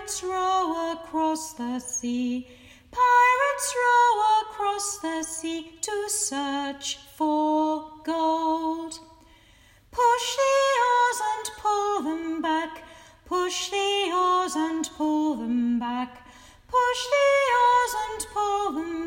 Pirates row across the sea. Pirates row across the sea to search for gold. Push the oars and pull them back. Push the oars and pull them back. Push the oars and pull them